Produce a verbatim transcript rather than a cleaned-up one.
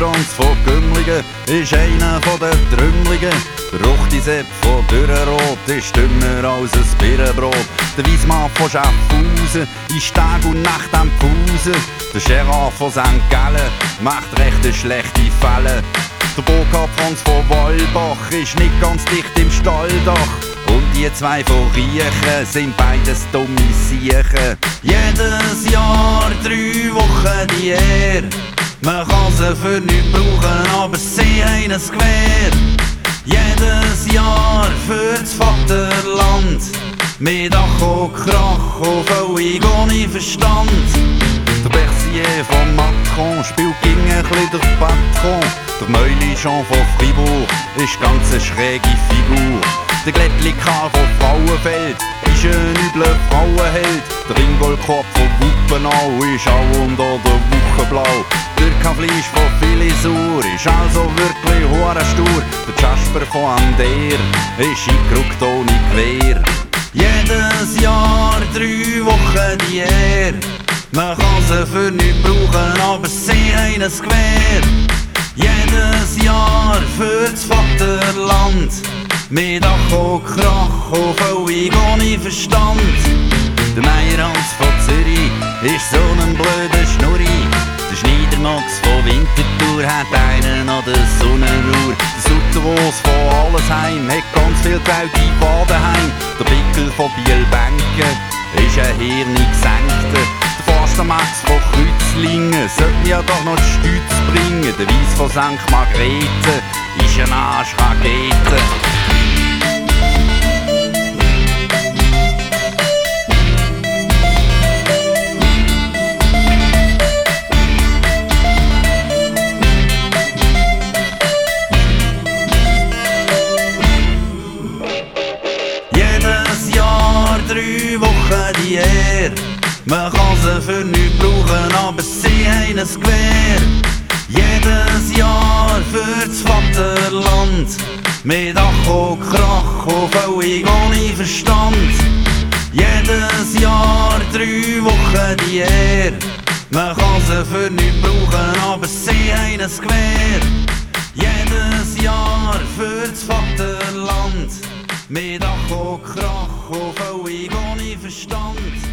Franz von Gümligen ist einer von den Trümmligen. Der Ruchti-Sepp von Dürrenrot ist dünner als ein Birnenbrot. Der Wiesmann von Schaffhausen ist Tag und Nacht am Pfusen. Der Gerard von Sankt Gallen macht recht eine schlechte Fälle. Der Burkhard Franz von Walbach ist nicht ganz dicht im Stalldach. Und die zwei von Riechen sind beides dumme Siechen. Jedes Jahr drei Wochen die Ehre. Man kann sie für nichts brauchen, aber sie haben ein Gewehr. Jedes Jahr fürs Vaterland. Mit Ach und Krach und völlig ohne Verstand. Der Bercier von Macron spielt gegen ein bisschen durch Patron. Der Meulichon von Fribourg ist ganz eine schräge Figur. Der Glättli Karl von Frauenfeld ist ein übler Frauenheld. Der Ringgoldkorb von Wuppenau ist auch unter der Woche blau. Der Kavlisch von Filisur ist also wirklich horenstur. Der Jasper von Ander ist eingerückt ohne Gewehr. Jedes Jahr drei Wochen die Ehre. Man kann sie für nichts brauchen, aber sie haben ein Gewehr. Jedes Jahr fürs Vaterland. Mit Ach und Krach und völlig ohne Verstand. Der Meierhans von Zürich ist so ein blöder Schnurri. Der Schneidermax von Winterthur hat einen an der Sonnenuhr. Der Sutterwos von Allesheim hat ganz viel traute Badeheim. Der Pickel von Bielbenken ist ein Hirni-Gesenkter. Der Forster Max von Kreuzlingen sollte ja doch noch die Stütz bringen. Der Weiss von Sankt Margrethe ist ein Arschrakete. Drei Wochen die Ehre. Man kann sie für nichts brauchen, aber sie haben ein Gewehr. Jedes Jahr fürs Vaterland. Mit Ach und Krach und völlig ohne Verstand. Jedes Jahr drei Wochen die Ehre. Man kann sie für nichts brauchen, aber sie haben ein Gewehr. Jedes Jahr fürs Vaterland. Mit Ach und Krach und völlig ohne Verstand.